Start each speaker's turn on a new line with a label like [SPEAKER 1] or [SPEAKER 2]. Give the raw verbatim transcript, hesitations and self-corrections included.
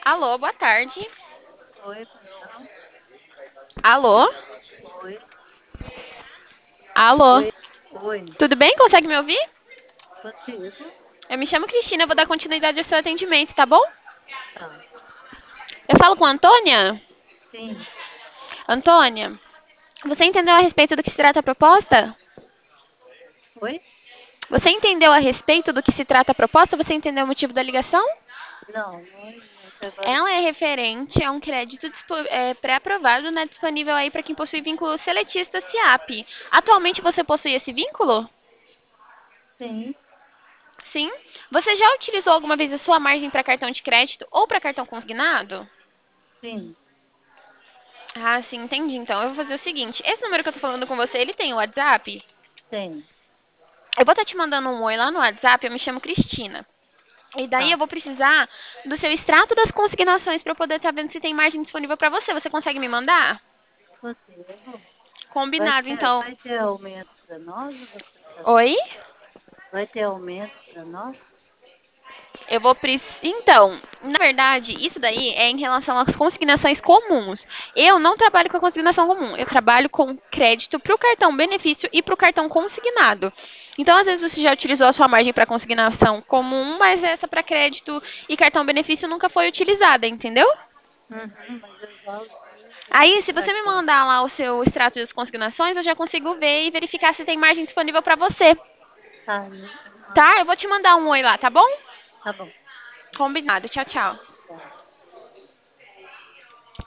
[SPEAKER 1] Alô, boa tarde.
[SPEAKER 2] Oi, pois não?
[SPEAKER 1] Alô?
[SPEAKER 2] Oi,
[SPEAKER 1] Alô?
[SPEAKER 2] oi, oi,
[SPEAKER 1] Tudo bem? Consegue me ouvir?
[SPEAKER 2] consigo?
[SPEAKER 1] Eu me chamo Cristina, eu vou dar continuidade ao seu atendimento, tá bom?
[SPEAKER 2] Tá.
[SPEAKER 1] Eu falo com a Antônia?
[SPEAKER 2] Sim,
[SPEAKER 1] Antônia, você entendeu a respeito do que se trata a proposta?
[SPEAKER 2] oi?
[SPEAKER 1] Você entendeu a respeito do que se trata a proposta? Você entendeu o motivo da ligação?
[SPEAKER 2] Não, não, até agora
[SPEAKER 1] Ela
[SPEAKER 2] não.
[SPEAKER 1] é referente a um crédito dispo- é, pré-aprovado, né, disponível aí para quem possui vínculo seletista SIAP. Atualmente você possui esse vínculo?
[SPEAKER 2] Sim,
[SPEAKER 1] Sim. Você já utilizou alguma vez a sua margem para cartão de crédito ou para cartão consignado?
[SPEAKER 2] sim,
[SPEAKER 1] Ah, sim, entendi. Então, eu vou fazer o seguinte. Esse número que eu tô falando com você, ele tem o WhatsApp?
[SPEAKER 2] tem.
[SPEAKER 1] Eu vou estar te mandando um oi lá no WhatsApp, eu me chamo Cristina. E daí eu
[SPEAKER 2] Tá.
[SPEAKER 1] vou precisar do seu extrato das consignações para eu poder estar vendo se tem margem disponível para você. Você consegue me mandar?
[SPEAKER 2] Consigo. Vai
[SPEAKER 1] Combinado,
[SPEAKER 2] ter,
[SPEAKER 1] então.
[SPEAKER 2] vai ter aumento para nós ou você sabe?
[SPEAKER 1] Oi?
[SPEAKER 2] Vai ter aumento para nós?
[SPEAKER 1] Eu vou precisar. Então, na verdade, isso daí é em relação às consignações comuns. Eu não trabalho com a consignação comum, eu trabalho com crédito para o cartão benefício e para o cartão consignado. Então, às vezes você já utilizou a sua margem para consignação comum, mas essa para crédito e cartão benefício nunca foi utilizada, entendeu?
[SPEAKER 2] Uhum, mas eu já usei
[SPEAKER 1] Aí,
[SPEAKER 2] esse
[SPEAKER 1] se você me
[SPEAKER 2] cartão.
[SPEAKER 1] mandar lá o seu extrato das consignações, eu já consigo ver e verificar se tem margem disponível para você.
[SPEAKER 2] Tá, me, me manda.
[SPEAKER 1] Tá? Eu vou te mandar um oi lá, tá bom?
[SPEAKER 2] Tá bom.
[SPEAKER 1] Combinado. Tchau, tchau.
[SPEAKER 2] Tá.